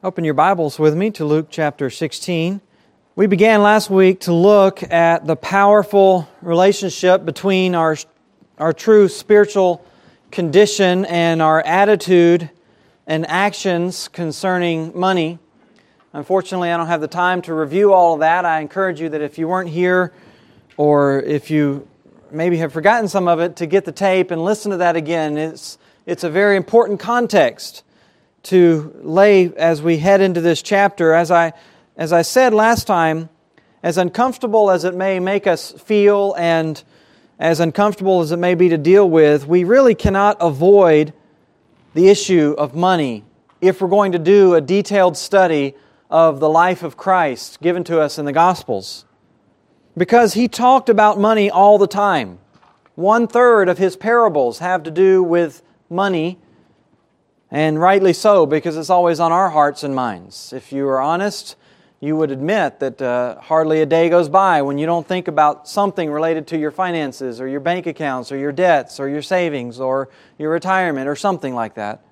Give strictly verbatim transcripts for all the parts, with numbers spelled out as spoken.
Open your Bibles with me to Luke chapter sixteen. We began last week to look at the powerful relationship between our, our true spiritual condition and our attitude and actions concerning money. Unfortunately, I don't have the time to review all of that. I encourage you that if you weren't here or if you maybe have forgotten some of it, to get the tape and listen to that again. It's, it's a very important context to lay as we head into this chapter. As I as I said last time, as uncomfortable as it may make us feel and as uncomfortable as it may be to deal with, we really cannot avoid the issue of money if we're going to do a detailed study of the life of Christ given to us in the Gospels. Because He talked about money all the time. One third of His parables have to do with money. And rightly so, because it's always on our hearts and minds. If you are honest, you would admit that uh, hardly a day goes by when you don't think about something related to your finances or your bank accounts or your debts or your savings or your retirement or something like that.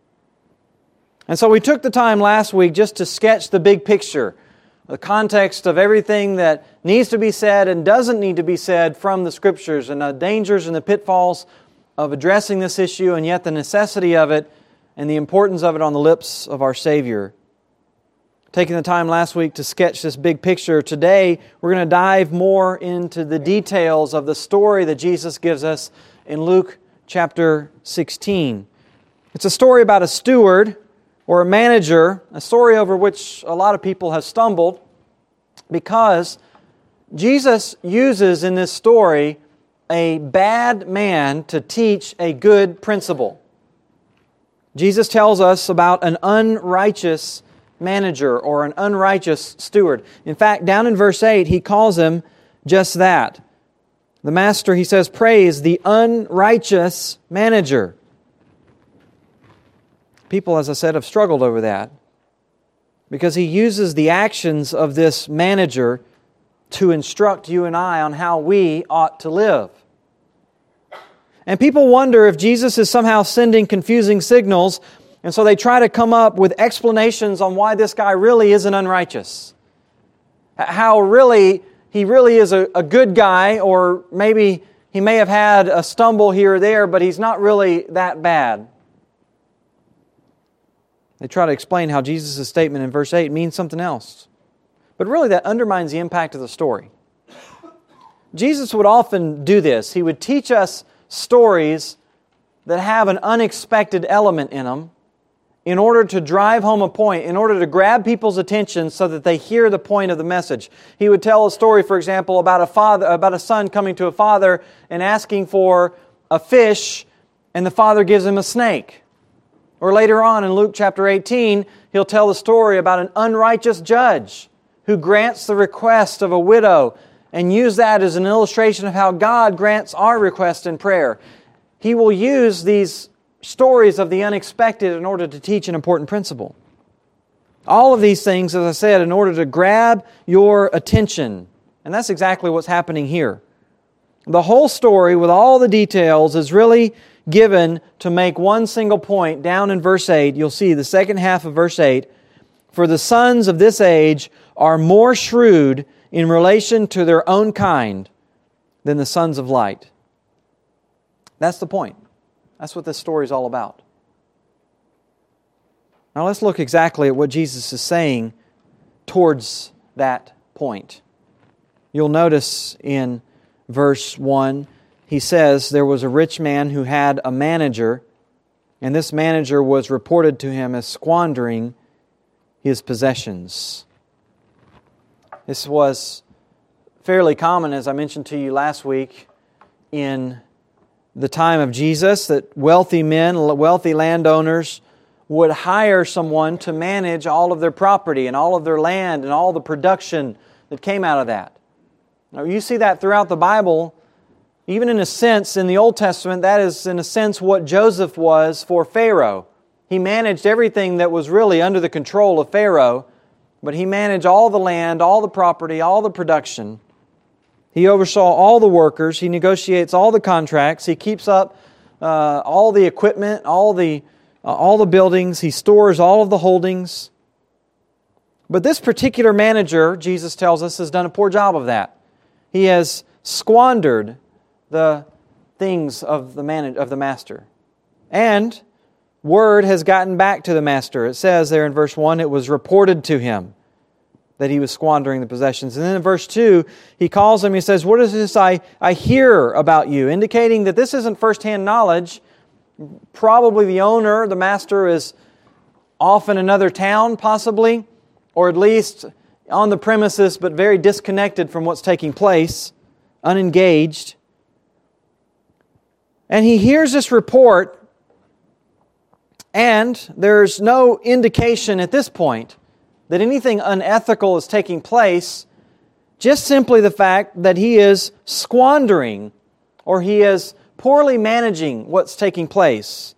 And so we took the time last week just to sketch the big picture, the context of everything that needs to be said and doesn't need to be said from the Scriptures, and the dangers and the pitfalls of addressing this issue, and yet the necessity of it and the importance of it on the lips of our Savior. Taking the time last week to sketch this big picture, today we're going to dive more into the details of the story that Jesus gives us in Luke chapter sixteen. It's a story about a steward or a manager, a story over which a lot of people have stumbled, because Jesus uses in this story a bad man to teach a good principle. Jesus tells us about an unrighteous manager or an unrighteous steward. In fact, down in verse eight, He calls him just that. The Master, He says, praise the unrighteous manager. People, as I said, have struggled over that because He uses the actions of this manager to instruct you and I on how we ought to live. And people wonder if Jesus is somehow sending confusing signals, and so they try to come up with explanations on why this guy really isn't unrighteous. How really he really is a, a good guy, or maybe he may have had a stumble here or there, but he's not really that bad. They try to explain how Jesus' statement in verse eight means something else. But really that undermines the impact of the story. Jesus would often do this. He would teach us stories that have an unexpected element in them in order to drive home a point, in order to grab people's attention so that they hear the point of the message. He would tell a story, for example, about a father, about a son coming to a father and asking for a fish, and the father gives him a snake. Or later on in Luke chapter eighteen, He'll tell the story about an unrighteous judge who grants the request of a widow, and use that as an illustration of how God grants our request in prayer. He will use these stories of the unexpected in order to teach an important principle. All of these things, as I said, in order to grab your attention. And that's exactly what's happening here. The whole story, with all the details, is really given to make one single point. Down in verse eight, you'll see the second half of verse eight. For the sons of this age are more shrewd in relation to their own kind than the sons of light. That's the point. That's what this story is all about. Now let's look exactly at what Jesus is saying towards that point. You'll notice in verse one, He says, there was a rich man who had a manager, and this manager was reported to him as squandering his possessions. This was fairly common, as I mentioned to you last week, in the time of Jesus, that wealthy men, wealthy landowners would hire someone to manage all of their property and all of their land and all the production that came out of that. Now, you see that throughout the Bible. Even in a sense, in the Old Testament, that is in a sense what Joseph was for Pharaoh. He managed everything that was really under the control of Pharaoh, but he managed all the land, all the property, all the production. He oversaw all the workers. He negotiates all the contracts. He keeps up uh, all the equipment, all the uh, all the buildings. He stores all of the holdings. But this particular manager, Jesus tells us, has done a poor job of that. He has squandered the things of the man- of the master. And word has gotten back to the master. It says there in verse one, it was reported to him that he was squandering the possessions. And then in verse two, he calls him, he says, what is this I, I hear about you? Indicating that this isn't firsthand knowledge. Probably the owner, the master, is off in another town, possibly, or at least on the premises, but very disconnected from what's taking place, unengaged. And he hears this report, and there's no indication at this point that anything unethical is taking place, just simply the fact that he is squandering or he is poorly managing what's taking place.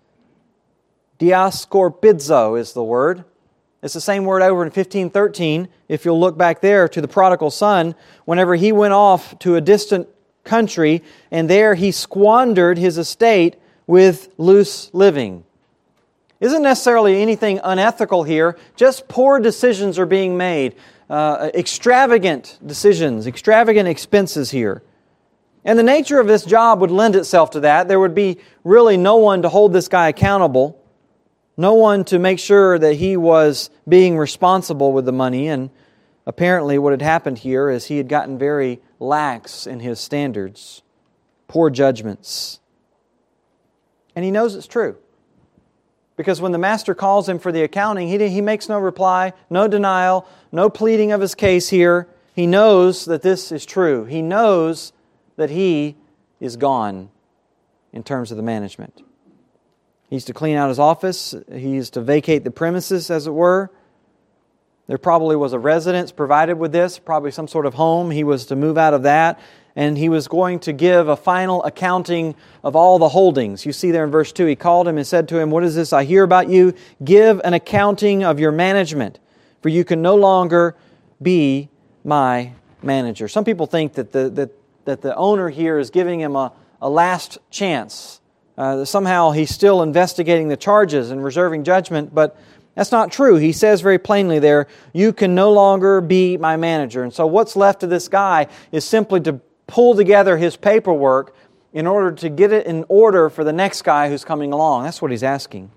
Diascorpidzo is the word. It's the same word over in fifteen thirteen, if you'll look back there to the prodigal son, whenever he went off to a distant country, and there he squandered his estate with loose living. Isn't necessarily anything unethical here, just poor decisions are being made. Uh, extravagant decisions, extravagant expenses here. And the nature of this job would lend itself to that. There would be really no one to hold this guy accountable, no one to make sure that he was being responsible with the money. And apparently what had happened here is he had gotten very lax in his standards, poor judgments. And he knows it's true. Because when the master calls him for the accounting, he, he makes no reply, no denial, no pleading of his case here. He knows that this is true. He knows that he is gone in terms of the management. He's to clean out his office. He's to vacate the premises, as it were. There probably was a residence provided with this, probably some sort of home. He was to move out of that. And he was going to give a final accounting of all the holdings. You see there in verse two, he called him and said to him, what is this I hear about you? Give an accounting of your management, for you can no longer be my manager. Some people think that the, that, that the owner here is giving him a, a last chance. Uh, somehow he's still investigating the charges and reserving judgment, but that's not true. He says very plainly there, you can no longer be my manager. And so what's left of this guy is simply to pull together his paperwork in order to get it in order for the next guy who's coming along. That's what he's asking.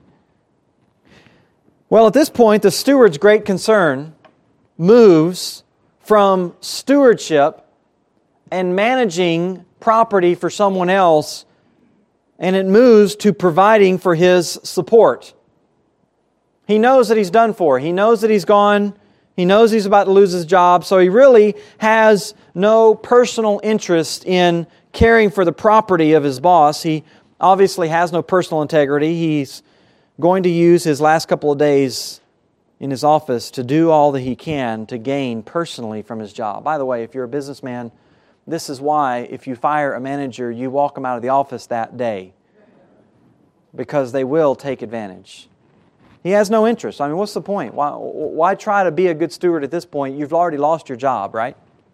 Well, at this point, the steward's great concern moves from stewardship and managing property for someone else, and it moves to providing for his support. He knows that he's done for. He knows that he's gone. He knows he's about to lose his job, so he really has no personal interest in caring for the property of his boss. He obviously has no personal integrity. He's going to use his last couple of days in his office to do all that he can to gain personally from his job. By the way, if you're a businessman, this is why if you fire a manager, you walk them out of the office that day, because they will take advantage. He has no interest. I mean, what's the point? Why, why try to be a good steward at this point? You've already lost your job, right?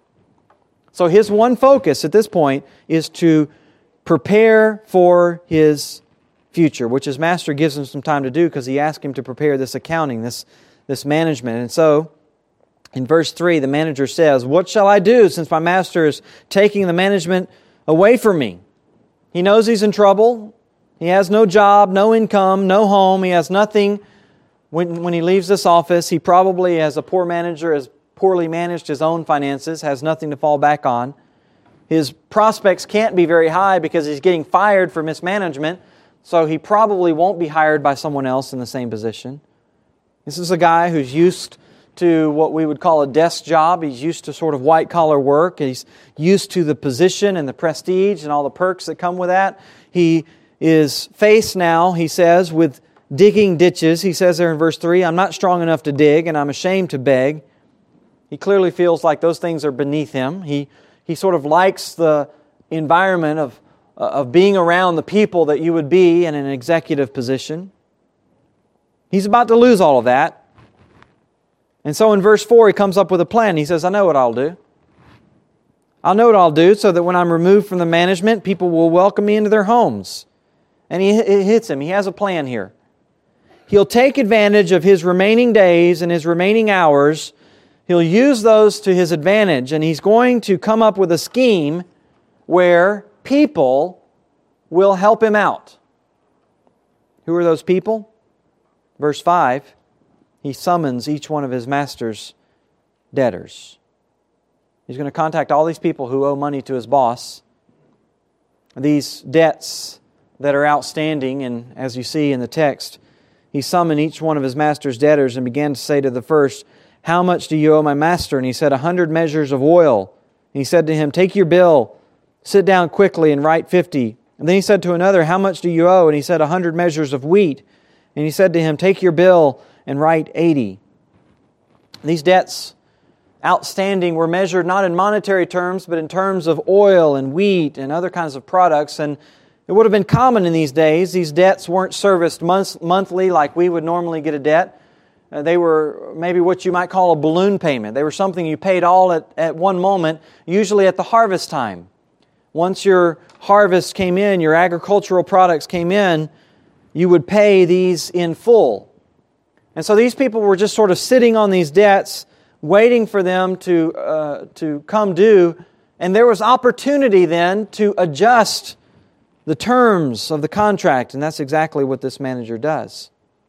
So his one focus at this point is to prepare for his future, which his master gives him some time to do because he asked him to prepare this accounting, this, this management. And so, in verse three, the manager says, what shall I do since my master is taking the management away from me? He knows he's in trouble. He has no job, no income, no home. He has nothing. When, when he leaves this office, he probably, as a poor manager, has poorly managed his own finances, has nothing to fall back on. His prospects can't be very high because he's getting fired for mismanagement, so he probably won't be hired by someone else in the same position. This is a guy who's used to what we would call a desk job. He's used to sort of white-collar work. He's used to the position and the prestige and all the perks that come with that. He is faced now, he says, with digging ditches. He says there in verse three, I'm not strong enough to dig and I'm ashamed to beg. He clearly feels like those things are beneath him. He he sort of likes the environment of, uh, of being around the people that you would be in an executive position. He's about to lose all of that. And so in verse four, he comes up with a plan. He says, I know what I'll do. I'll know what I'll do so that when I'm removed from the management, people will welcome me into their homes. And he, it hits him. He has a plan here. He'll take advantage of his remaining days and his remaining hours he'll use those to his advantage, and he's going to come up with a scheme where people will help him out. Who are those people? Verse five, he summons each one of his master's debtors. He's going to contact all these people who owe money to his boss. These debts that are outstanding, and as you see in the text, he summoned each one of his master's debtors and began to say to the first, "How much do you owe my master?" And he said, "A hundred measures of oil." And he said to him, "Take your bill, sit down quickly and write fifty." And then he said to another, "How much do you owe?" And he said, "A hundred measures of wheat." And he said to him, "Take your bill and write eighty." These debts outstanding were measured not in monetary terms, but in terms of oil and wheat and other kinds of products. And it would have been common in these days. These debts weren't serviced months, monthly like we would normally get a debt. Uh, they were maybe what you might call a balloon payment. They were something you paid all at, at one moment, usually at the harvest time. Once your harvest came in, your agricultural products came in, you would pay these in full. And so these people were just sort of sitting on these debts, waiting for them to uh, to come due. And there was opportunity then to adjust the terms of the contract. And that's exactly what this manager does.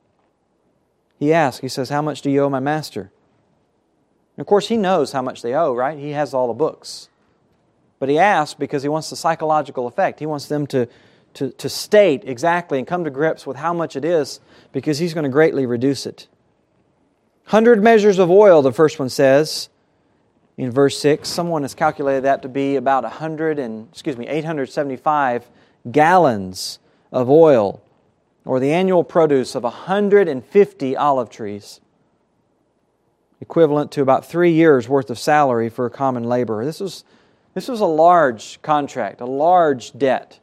He asks, he says, "How much do you owe my master?" And of course, he knows how much they owe, right? He has all the books. But he asks because he wants the psychological effect. He wants them to, to, to state exactly and come to grips with how much it is, because he's going to greatly reduce it. Hundred measures of oil, the first one says in verse six. Someone has calculated that to be about a hundred and excuse me, eight hundred seventy-five gallons of oil, or the annual produce of one hundred fifty olive trees, equivalent to about three years' worth of salary for a common laborer. This was this was a large contract, a large debt.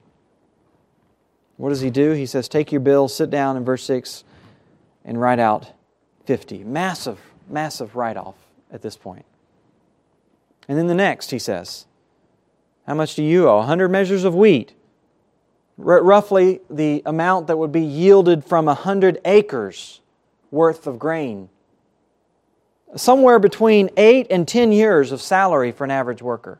What does he do? He says, "Take your bill, sit down," in verse six, and write out fifty. Massive, massive write-off at this point. And then the next, he says, "How much do you owe?" A hundred measures of wheat. R- roughly the amount that would be yielded from a hundred acres worth of grain. Somewhere between eight and ten years of salary for an average worker.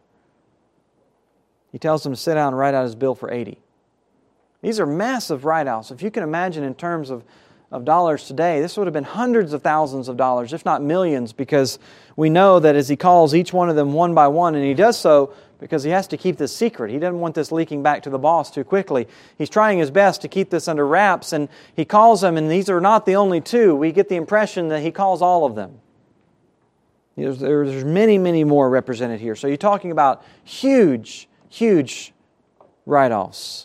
He tells them to sit down and write out his bill for eighty. These are massive write-offs. If you can imagine in terms of, of dollars today, this would have been hundreds of thousands of dollars, if not millions, because we know that as he calls each one of them one by one, and he does so because he has to keep this secret. He doesn't want this leaking back to the boss too quickly. He's trying his best to keep this under wraps, and he calls them, and these are not the only two. We get the impression that he calls all of them. There's, there's many, many more represented here. So you're talking about huge, huge write-offs.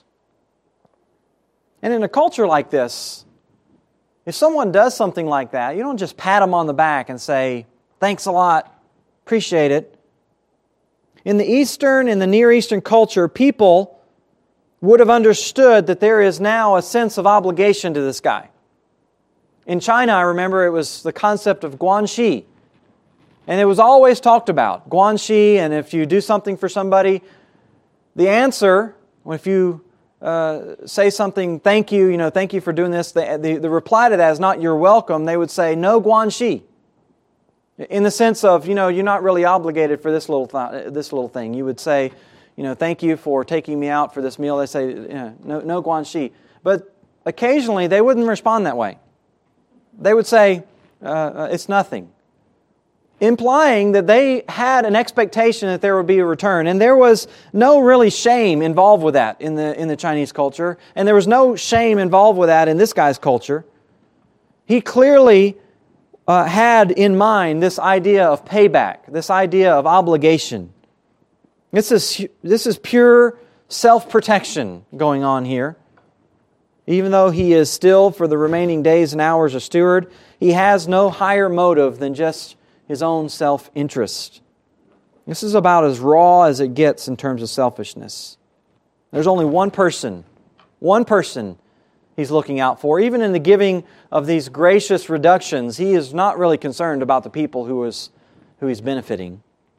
And in a culture like this, if someone does something like that, you don't just pat them on the back and say, "Thanks a lot, appreciate it." In the Eastern and the Near Eastern culture, people would have understood that there is now a sense of obligation to this guy. In China, I remember it was the concept of guanxi. And it was always talked about, guanxi, and if you do something for somebody, the answer, if you uh, say something, "Thank you, you know, thank you for doing this," the, the, the reply to that is not "You're welcome." They would say, "No guanxi." In the sense of, you know, you're not really obligated for this little th- this little thing. You would say, you know, "Thank you for taking me out for this meal." They say, you know, no, no guanxi. But occasionally they wouldn't respond that way. They would say, uh, "It's nothing," implying that they had an expectation that there would be a return. And there was no really shame involved with that in the in the Chinese culture. And there was no shame involved with that in this guy's culture. He clearly uh, had in mind this idea of payback, this idea of obligation. This is, this is pure self-protection going on here. Even though he is still, for the remaining days and hours, a steward, he has no higher motive than just his own self-interest. This is about as raw as it gets in terms of selfishness. There's only one person, one person he's looking out for. Even in the giving of these gracious reductions, he is not really concerned about the people who is who he's benefiting.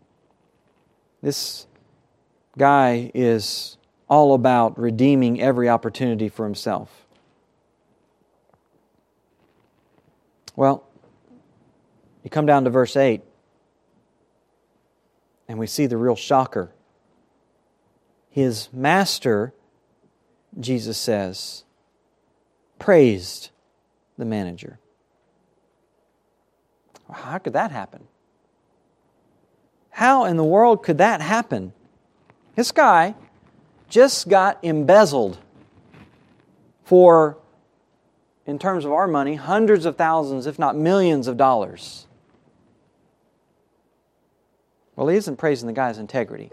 This guy is all about redeeming every opportunity for himself. Well, you come down to verse eight. And we see the real shocker. His master, Jesus says, praised the manager. How could that happen? How in the world could that happen? This guy just got embezzled for, in terms of our money, hundreds of thousands, if not millions of dollars. Well, he isn't praising the guy's integrity.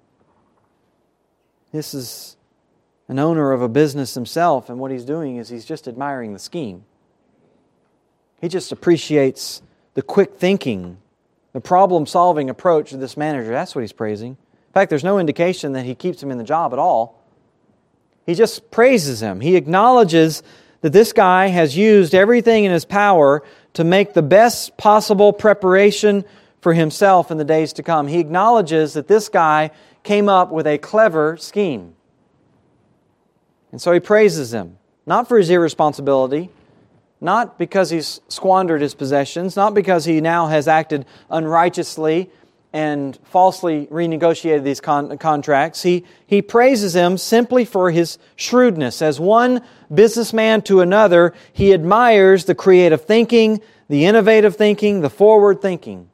This is an owner of a business himself, and what he's doing is he's just admiring the scheme. He just appreciates the quick thinking, the problem-solving approach of this manager. That's what he's praising. In fact, there's no indication that he keeps him in the job at all. He just praises him. He acknowledges that this guy has used everything in his power to make the best possible preparation for himself in the days to come. He acknowledges that this guy came up with a clever scheme. And so he praises him, not for his irresponsibility, not because he's squandered his possessions, not because he now has acted unrighteously and falsely renegotiated these con- contracts. He, he praises him simply for his shrewdness. As one businessman to another, he admires the creative thinking, the innovative thinking, the forward thinking.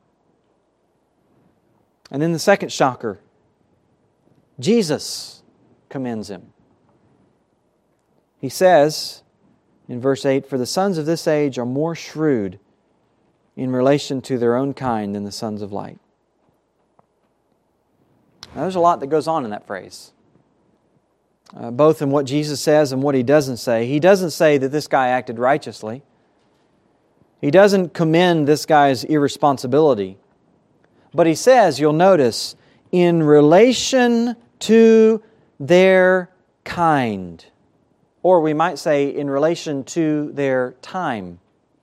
And then the second shocker, Jesus commends him. He says in verse eight, "For the sons of this age are more shrewd in relation to their own kind than the sons of light." Now, there's a lot that goes on in that phrase, uh, both in what Jesus says and what He doesn't say. He doesn't say that this guy acted righteously. He doesn't commend this guy's irresponsibility. But He says, you'll notice, in relation to their kind. Or we might say, in relation to their time.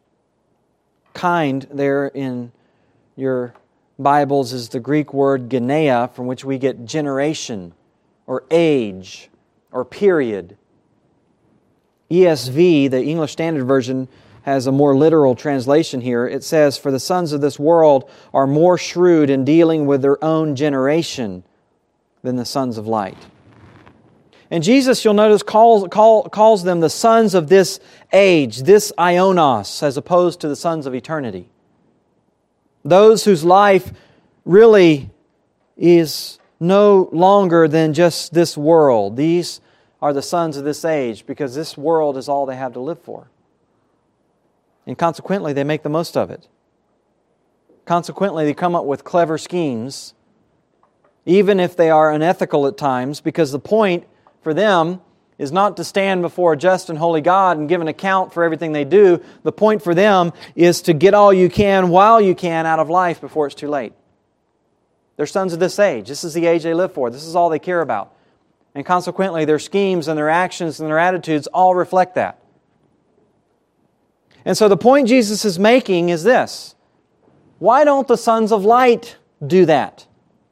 Kind, there in your Bibles, is the Greek word genea, from which we get generation, or age, or period. E S V, the English Standard Version, has a more literal translation here. It says, "For the sons of this world are more shrewd in dealing with their own generation than the sons of light." And Jesus, you'll notice, calls, call, calls them the sons of this age, this ionos, as opposed to the sons of eternity. Those whose life really is no longer than just this world. These are the sons of this age, because this world is all they have to live for. And consequently, they make the most of it. Consequently, they come up with clever schemes, even if they are unethical at times, because the point for them is not to stand before a just and holy God and give an account for everything they do. The point for them is to get all you can while you can out of life before it's too late. They're sons of this age. This is the age they live for. This is all they care about. And consequently, their schemes and their actions and their attitudes all reflect that. And so the point Jesus is making is this: why don't the sons of light do that?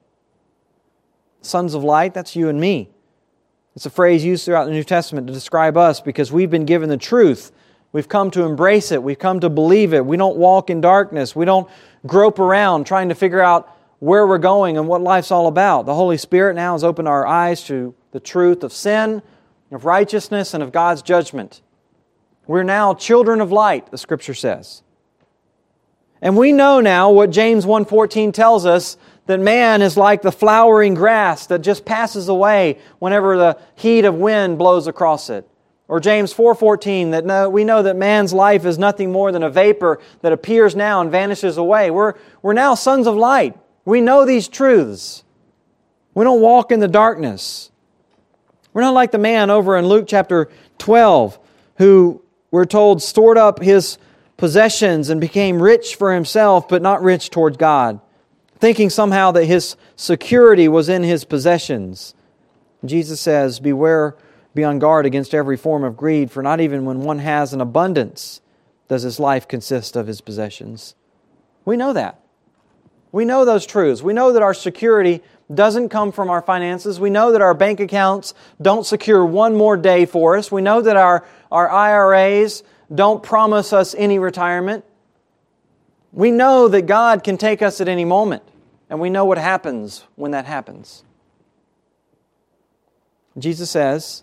Sons of light, that's you and me. It's a phrase used throughout the New Testament to describe us, because we've been given the truth. We've come to embrace it. We've come to believe it. We don't walk in darkness. We don't grope around trying to figure out where we're going and what life's all about. The Holy Spirit now has opened our eyes to the truth of sin, of righteousness, and of God's judgment. We're now children of light, the Scripture says. And we know now what James one fourteen tells us, that man is like the flowering grass that just passes away whenever the heat of wind blows across it. Or James four fourteen, that no, we know that man's life is nothing more than a vapor that appears now and vanishes away. We're, we're now sons of light. We know these truths. We don't walk in the darkness. We're not like the man over in Luke chapter twelve, who, we're told, stored up his possessions and became rich for himself, but not rich toward God, thinking somehow that his security was in his possessions. Jesus says, beware, be on guard against every form of greed, for not even when one has an abundance does his life consist of his possessions. We know that. We know those truths. We know that our security doesn't come from our finances. We know that our bank accounts don't secure one more day for us. We know that our, our I R As don't promise us any retirement. We know that God can take us at any moment. And we know what happens when that happens. Jesus says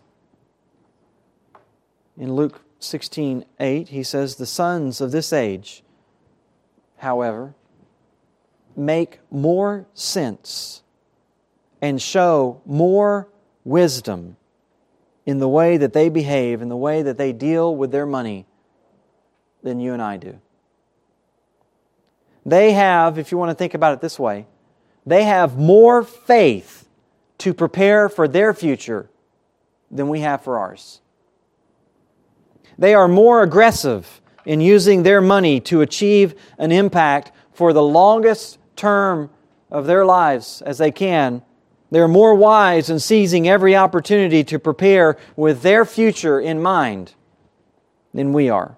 in Luke sixteen eight, He says, "The sons of this age, however, make more sense and show more wisdom in the way that they behave, in the way that they deal with their money than you and I do." They have, if you want to think about it this way, they have more faith to prepare for their future than we have for ours. They are more aggressive in using their money to achieve an impact for the longest term of their lives as they can. They're more wise in seizing every opportunity to prepare with their future in mind than we are.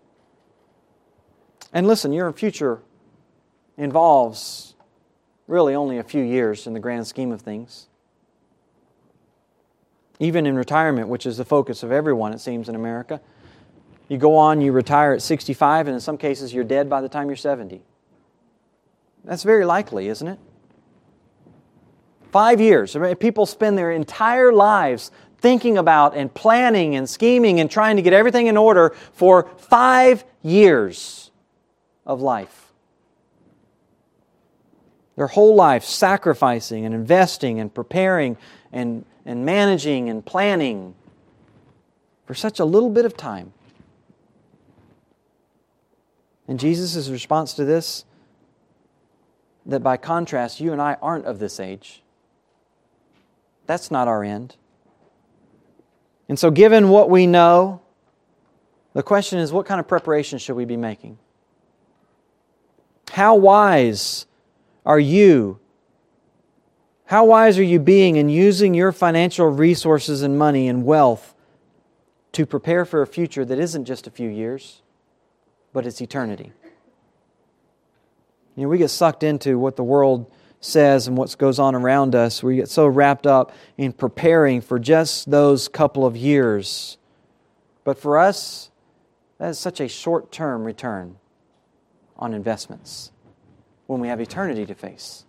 And listen, your future involves really only a few years in the grand scheme of things. Even in retirement, which is the focus of everyone, it seems, in America, you go on, you retire at sixty-five, and in some cases you're dead by the time you're seventy. That's very likely, isn't it? Five years. People spend their entire lives thinking about and planning and scheming and trying to get everything in order for five years of life. Their whole life sacrificing and investing and preparing and, and managing and planning for such a little bit of time. And Jesus' response to this, that by contrast, you and I aren't of this age. That's not our end. And so given what we know, the question is, what kind of preparation should we be making? How wise are you? How wise are you being in using your financial resources and money and wealth to prepare for a future that isn't just a few years, but it's eternity? You know, we get sucked into what the world says and what goes on around us. We get so wrapped up in preparing for just those couple of years. But for us, that is such a short-term return on investments when we have eternity to face.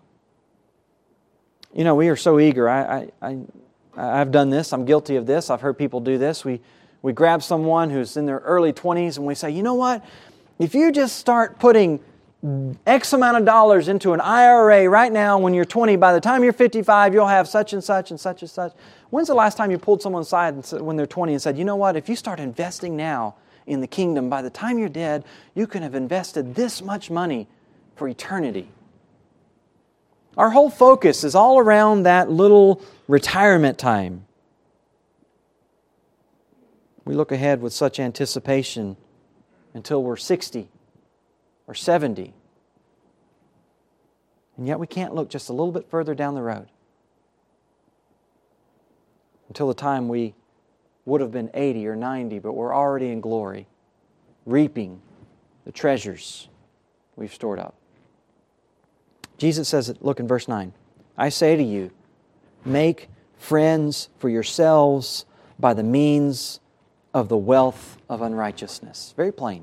You know, we are so eager. I, I, I, I've done this. I'm guilty of this. I've heard people do this. We, we grab someone who's in their early twenties and we say, you know what? If you just start putting X amount of dollars into an I R A right now when you're twenty, by the time you're fifty-five, you'll have such and such and such and such. When's the last time you pulled someone aside and said, when they're twenty and said, you know what? If you start investing now in the kingdom, by the time you're dead, you can have invested this much money for eternity. Our whole focus is all around that little retirement time. We look ahead with such anticipation until we're sixty or seventy. And yet we can't look just a little bit further down the road until the time we would have been eighty or ninety, but we're already in glory, reaping the treasures we've stored up. Jesus says it, look in verse nine. I say to you, make friends for yourselves by the means of the wealth of unrighteousness. Very plain.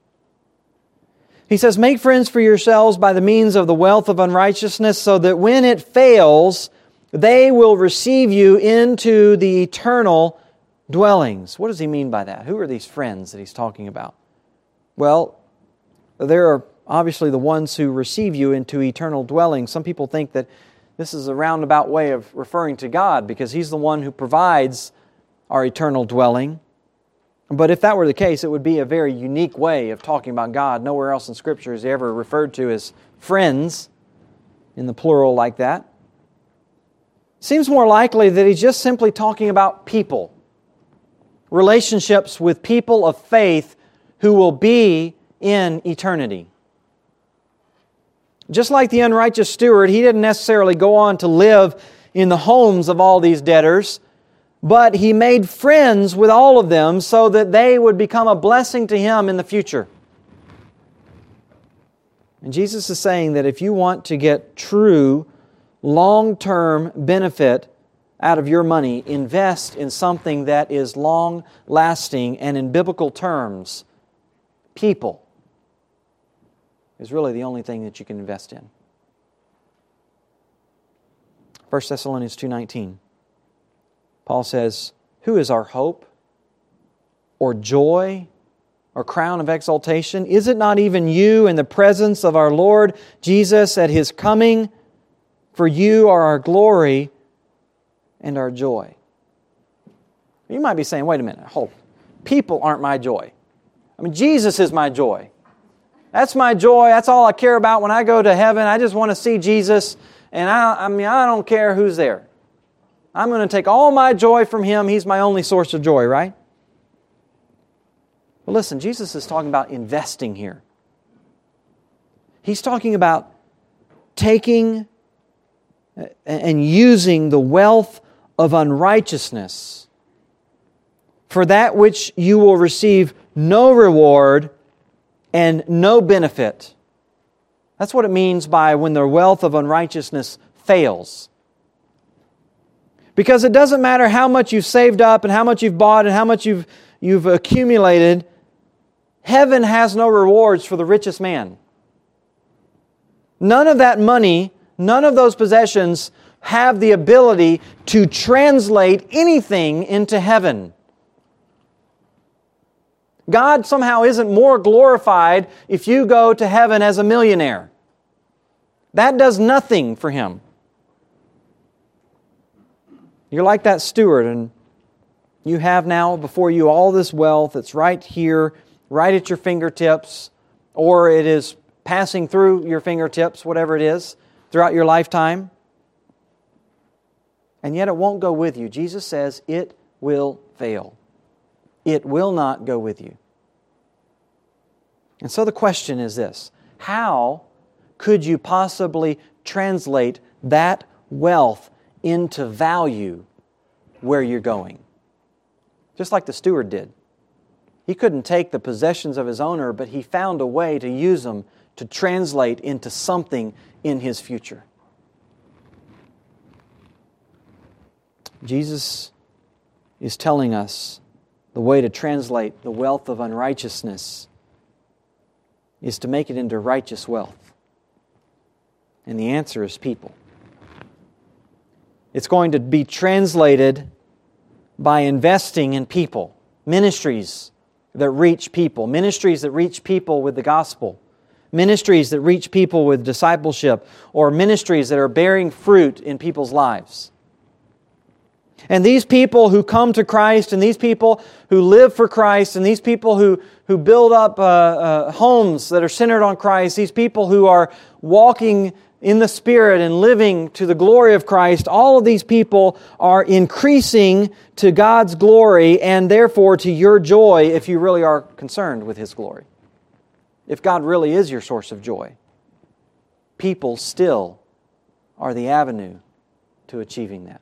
He says, make friends for yourselves by the means of the wealth of unrighteousness, so that when it fails, they will receive you into the eternal dwellings. What does he mean by that? Who are these friends that he's talking about? Well, there are obviously the ones who receive you into eternal dwellings. Some people think that this is a roundabout way of referring to God because He's the one who provides our eternal dwelling. But if that were the case, it would be a very unique way of talking about God. Nowhere else in Scripture is He ever referred to as friends in the plural like that. Seems more likely that He's just simply talking about people. Relationships with people of faith who will be in eternity. Just like the unrighteous steward, he didn't necessarily go on to live in the homes of all these debtors, but he made friends with all of them so that they would become a blessing to him in the future. And Jesus is saying that if you want to get true, long-term benefit out of your money, invest in something that is long-lasting, and in biblical terms, people is really the only thing that you can invest in. First Thessalonians two nineteen. Paul says, "Who is our hope or joy or crown of exaltation? Is it not even you in the presence of our Lord Jesus at His coming? For you are our glory and our joy." You might be saying, wait a minute, hope. People aren't my joy. I mean, Jesus is my joy. That's my joy. That's all I care about when I go to heaven. I just want to see Jesus, and I, I mean, I don't care who's there. I'm going to take all my joy from Him. He's my only source of joy, right? Well, listen, Jesus is talking about investing here. He's talking about taking and using the wealth of unrighteousness for that which you will receive no reward and no benefit. That's what it means by when the wealth of unrighteousness fails. Because it doesn't matter how much you've saved up and how much you've bought and how much you've, you've accumulated, heaven has no rewards for the richest man. None of that money, none of those possessions have the ability to translate anything into heaven. God somehow isn't more glorified if you go to heaven as a millionaire. That does nothing for Him. You're like that steward, and you have now before you all this wealth that's right here, right at your fingertips, or it is passing through your fingertips, whatever it is, throughout your lifetime. And yet it won't go with you. Jesus says it will fail. It will not go with you. And so the question is this: how could you possibly translate that wealth into value where you're going? Just like the steward did. He couldn't take the possessions of his owner, but he found a way to use them to translate into something in his future. Jesus is telling us the way to translate the wealth of unrighteousness is to make it into righteous wealth. And the answer is people. It's going to be translated by investing in people, ministries that reach people, ministries that reach people with the gospel, ministries that reach people with discipleship, or ministries that are bearing fruit in people's lives. And these people who come to Christ, and these people who live for Christ, and these people who, who build up uh, uh, homes that are centered on Christ, these people who are walking in the Spirit and living to the glory of Christ, all of these people are increasing to God's glory and therefore to your joy if you really are concerned with His glory. If God really is your source of joy, people still are the avenue to achieving that.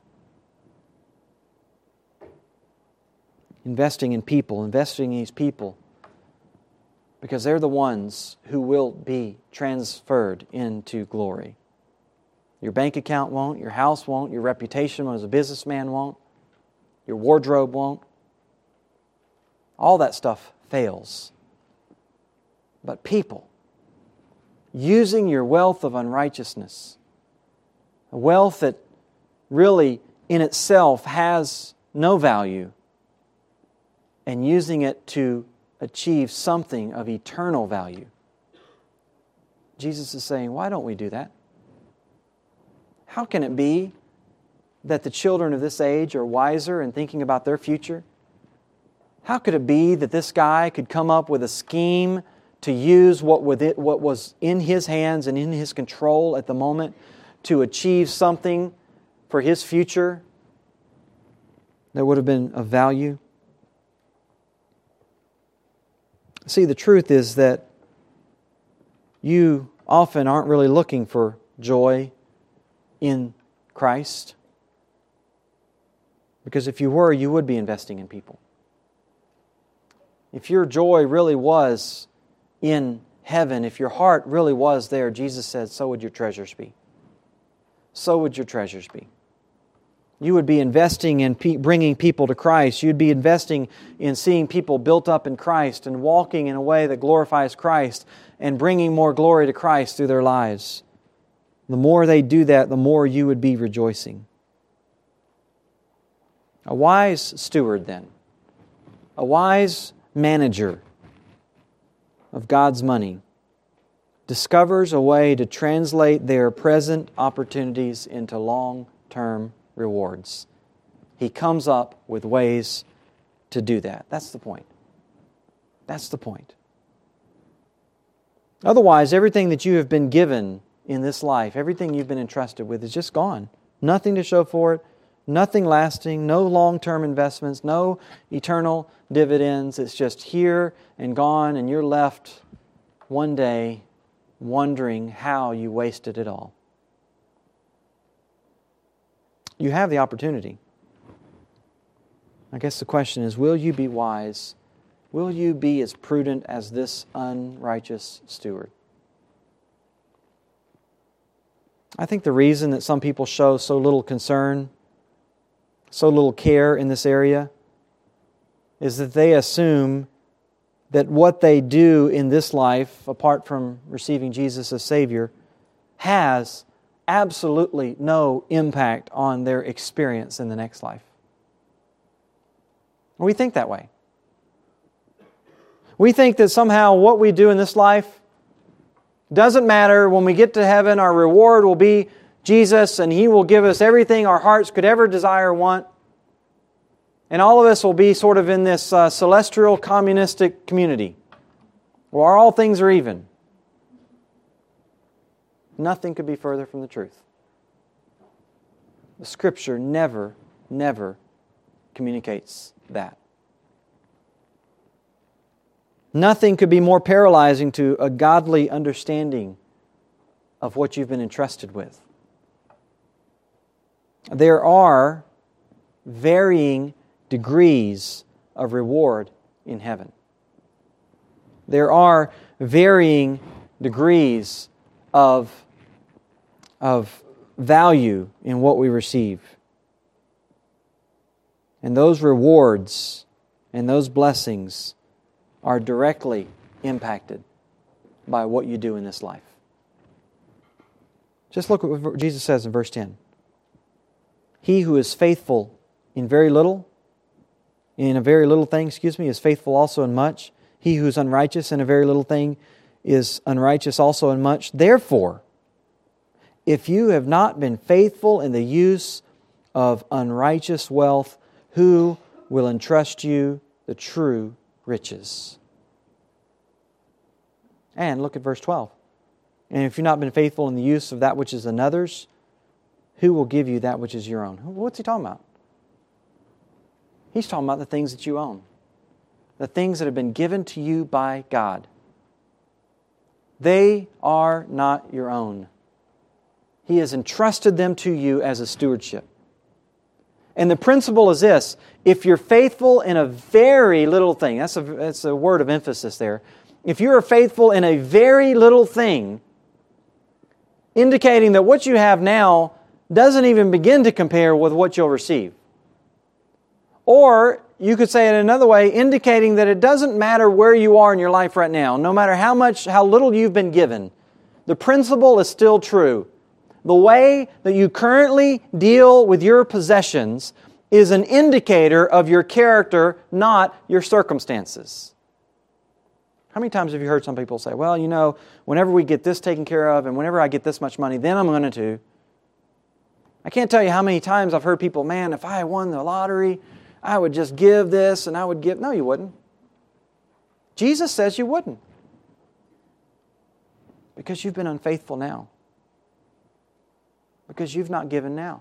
Investing in people, investing in these people, because they're the ones who will be transferred into glory. Your bank account won't, your house won't, your reputation as a businessman won't, your wardrobe won't. All that stuff fails. But people, using your wealth of unrighteousness, a wealth that really in itself has no value, and using it to achieve something of eternal value. Jesus is saying, why don't we do that? How can it be that the children of this age are wiser in thinking about their future? How could it be that this guy could come up with a scheme to use what was in his hands and in his control at the moment to achieve something for his future that would have been of value? See, the truth is that you often aren't really looking for joy in Christ. Because if you were, you would be investing in people. If your joy really was in heaven, if your heart really was there, Jesus said, so would your treasures be. So would your treasures be. You would be investing in pe- bringing people to Christ. You'd be investing in seeing people built up in Christ and walking in a way that glorifies Christ and bringing more glory to Christ through their lives. the more they do that, the more you would be rejoicing. A wise steward, then, a wise manager of God's money, discovers a way to translate their present opportunities into long-term rewards. He comes up with ways to do that. That's the point. That's the point. Otherwise, everything that you have been given in this life, everything you've been entrusted with is just gone. Nothing to show for it, nothing lasting, no long-term investments, no eternal dividends. It's just here and gone, and you're left one day wondering how you wasted it all. You have the opportunity. I guess the question is, will you be wise? Will you be as prudent as this unrighteous steward? I think the reason that some people show so little concern, so little care in this area, is that they assume that what they do in this life, apart from receiving Jesus as Savior, has absolutely no impact on their experience in the next life. We think that way. We think that somehow what we do in this life doesn't matter. When we get to heaven, our reward will be Jesus, and He will give us everything our hearts could ever desire or want. And all of us will be sort of in this uh, celestial communistic community where all things are even. Nothing could be further from the truth. The Scripture never, never communicates that. Nothing could be more paralyzing to a godly understanding of what you've been entrusted with. There are varying degrees of reward in heaven. There are varying degrees of, of value in what we receive. And those rewards and those blessings are directly impacted by what you do in this life. Just look at what Jesus says in verse ten. He who is faithful in very little, in a very little thing, excuse me, is faithful also in much. He who is unrighteous in a very little thing is unrighteous also in much. Therefore, if you have not been faithful in the use of unrighteous wealth, who will entrust you the true riches? And look at verse twelve. And if you've not been faithful in the use of that which is another's, who will give you that which is your own? What's he talking about? He's talking about the things that you own. The things that have been given to you by God. They are not your own. He has entrusted them to you as a stewardship. And the principle is this: if you're faithful in a very little thing, that's a, that's a word of emphasis there. If you are faithful in a very little thing, indicating that what you have now doesn't even begin to compare with what you'll receive. Or you could say it another way, indicating that it doesn't matter where you are in your life right now, no matter how much, how little you've been given, the principle is still true. The way that you currently deal with your possessions is an indicator of your character, not your circumstances. How many times have you heard some people say, well, you know, whenever we get this taken care of and whenever I get this much money, then I'm going to. I can't tell you how many times I've heard people, man, if I won the lottery, I would just give this and I would give. No, you wouldn't. Jesus says you wouldn't. Because you've been unfaithful now. Because you've not given now.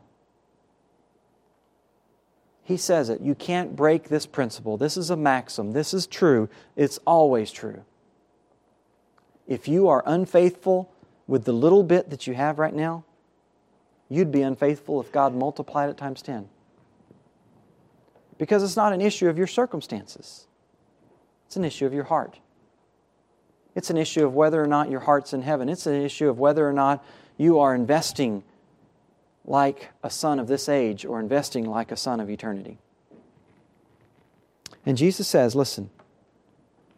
He says it. You can't break this principle. This is a maxim. This is true. It's always true. If you are unfaithful with the little bit that you have right now, you'd be unfaithful if God multiplied it times ten. Because it's not an issue of your circumstances. It's an issue of your heart. It's an issue of whether or not your heart's in heaven. It's an issue of whether or not you are investing like a son of this age or investing like a son of eternity. And Jesus says, listen,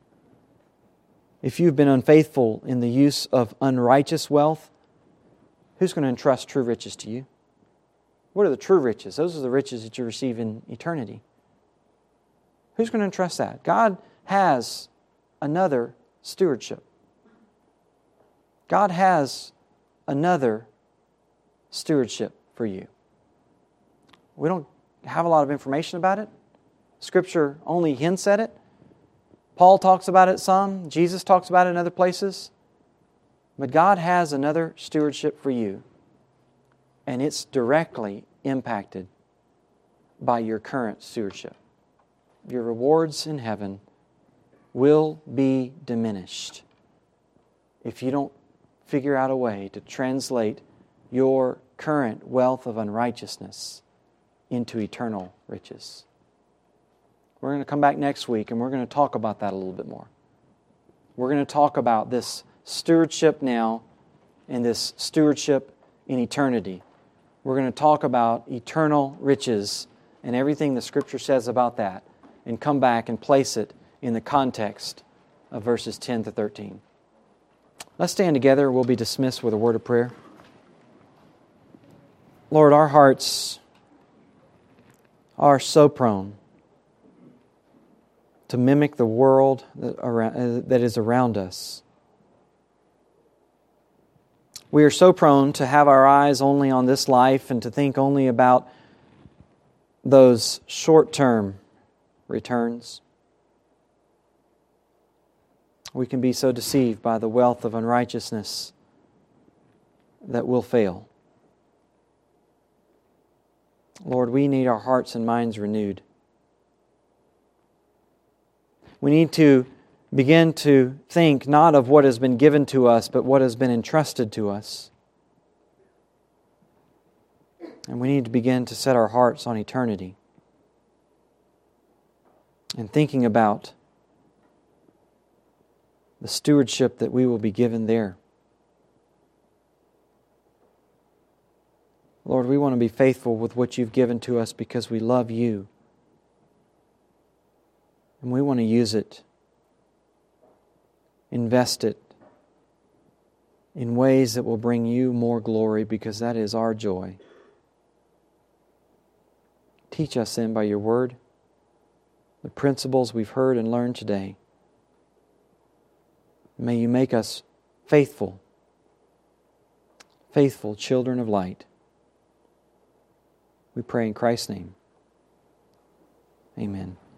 if you've been unfaithful in the use of unrighteous wealth, Who's going to entrust true riches to you? What are the true riches? Those are the riches that you receive in eternity. Who's going to entrust that? God has another stewardship. God has another stewardship for you. We don't have a lot of information about it. Scripture only hints at it. Paul talks about it some. Jesus talks about it in other places. But God has another stewardship for you. And it's directly impacted by your current stewardship. Your rewards in heaven will be diminished if you don't figure out a way to translate your current wealth of unrighteousness into eternal riches. We're going to come back next week and we're going to talk about that a little bit more. We're going to talk about this stewardship now and this stewardship in eternity. We're going to talk about eternal riches and everything the Scripture says about that, and come back and place it in the context of verses ten to thirteen. Let's stand together. We'll be dismissed with a word of prayer. Lord, our hearts are so prone to mimic the world that is around us. We are so prone to have our eyes only on this life and to think only about those short-term returns. We can be so deceived by the wealth of unrighteousness that will fail. Lord, we need our hearts and minds renewed. We need to begin to think not of what has been given to us, but what has been entrusted to us. And we need to begin to set our hearts on eternity and thinking about the stewardship that we will be given there. Lord, we want to be faithful with what You've given to us because we love You. And we want to use it, invest it in ways that will bring You more glory, because that is our joy. Teach us then by Your Word the principles we've heard and learned today. May You make us faithful, faithful children of light. We pray in Christ's name. Amen.